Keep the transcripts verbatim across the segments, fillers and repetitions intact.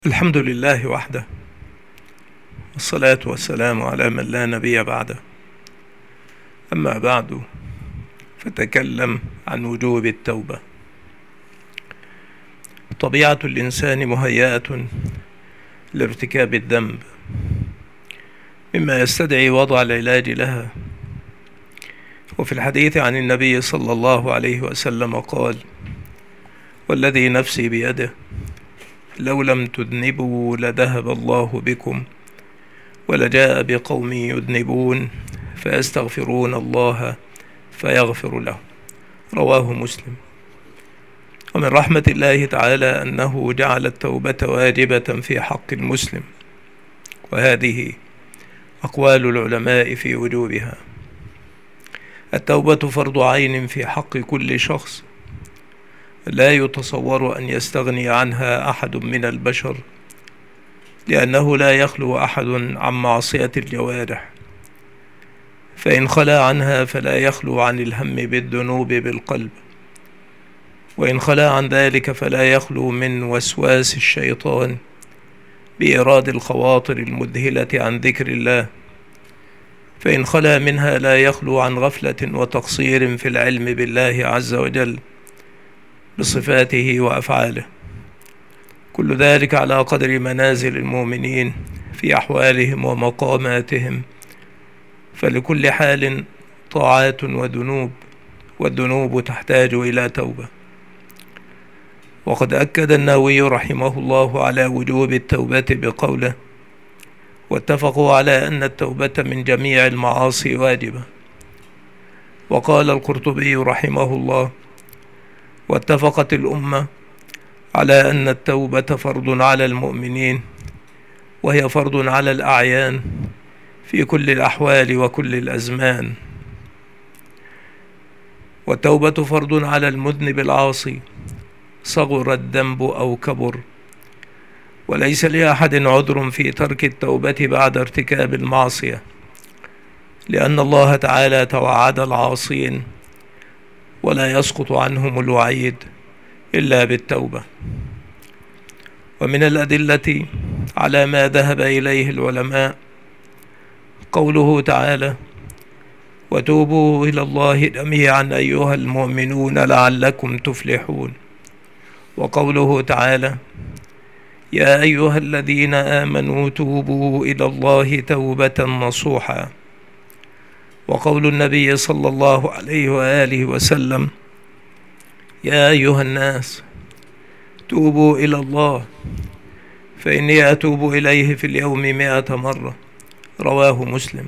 الحمد لله وحده، والصلاة والسلام على من لا نبي بعده. أما بعد، فتكلم عن وجوب التوبة. طبيعة الإنسان مهيئة لارتكاب الذنب، مما يستدعي وضع العلاج لها. وفي الحديث عن النبي صلى الله عليه وسلم قال: والذي نفسي بيده لو لم تذنبوا لذهب الله بكم ولجاء بقوم يذنبون فيستغفرون الله فيغفر لهم. رواه مسلم. ومن رحمة الله تعالى أنه جعل التوبة واجبة في حق المسلم، وهذه أقوال العلماء في وجوبها. التوبة فرض عين في حق كل شخص، لا يتصور أن يستغني عنها أحد من البشر، لأنه لا يخلو أحد عن معصية الجوارح، فإن خلا عنها فلا يخلو عن الهم بالذنوب بالقلب، وإن خلا عن ذلك فلا يخلو من وسواس الشيطان بإيراد الخواطر المذهلة عن ذكر الله، فإن خلا منها لا يخلو عن غفلة وتقصير في العلم بالله عز وجل بصفاته وأفعاله. كل ذلك على قدر منازل المؤمنين في أحوالهم ومقاماتهم، فلكل حال طاعات وذنوب، والذنوب تحتاج إلى توبة. وقد أكد النووي رحمه الله على وجوب التوبة بقوله: واتفقوا على أن التوبة من جميع المعاصي واجبة. وقال القرطبي رحمه الله: واتفقت الأمة على أن التوبة فرض على المؤمنين، وهي فرض على الأعيان في كل الأحوال وكل الأزمان. والتوبة فرض على المذنب العاصي، صغر الذنب أو كبر، وليس لأحد عذر في ترك التوبة بعد ارتكاب المعصية، لأن الله تعالى توعد العاصين ولا يسقط عنهم الوعيد إلا بالتوبة. ومن الأدلة على ما ذهب إليه العلماء قوله تعالى: وتوبوا إلى الله جميعا أيها المؤمنون لعلكم تفلحون. وقوله تعالى: يا أيها الذين آمنوا توبوا إلى الله توبة نصوحا. وقول النبي صلى الله عليه وآله وسلم: يا أيها الناس توبوا إلى الله فإني أتوب إليه في اليوم مئة مرة. رواه مسلم.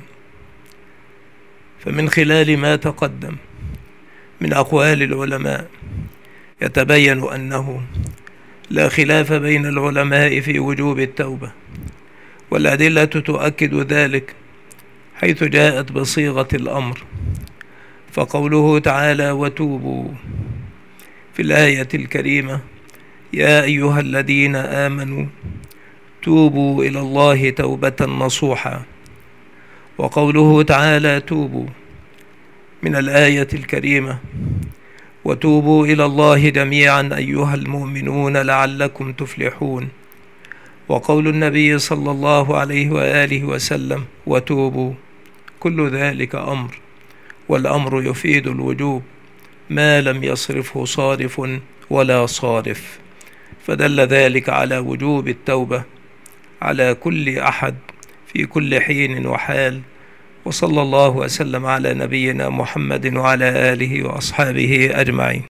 فمن خلال ما تقدم من أقوال العلماء يتبين أنه لا خلاف بين العلماء في وجوب التوبة، والأدلة تؤكد ذلك حيث جاءت بصيغة الأمر. فقوله تعالى: وتوبوا في الآية الكريمة: يا أيها الذين آمنوا توبوا إلى الله توبة نصوحا. وقوله تعالى: توبوا من الآية الكريمة: وتوبوا إلى الله جميعا أيها المؤمنون لعلكم تفلحون. وقول النبي صلى الله عليه وآله وسلم: وتوبوا، كل ذلك أمر، والأمر يفيد الوجوب ما لم يصرفه صارف ولا صارف، فدل ذلك على وجوب التوبة على كل أحد في كل حين وحال. وصلى الله وسلم على نبينا محمد وعلى آله وأصحابه أجمعين.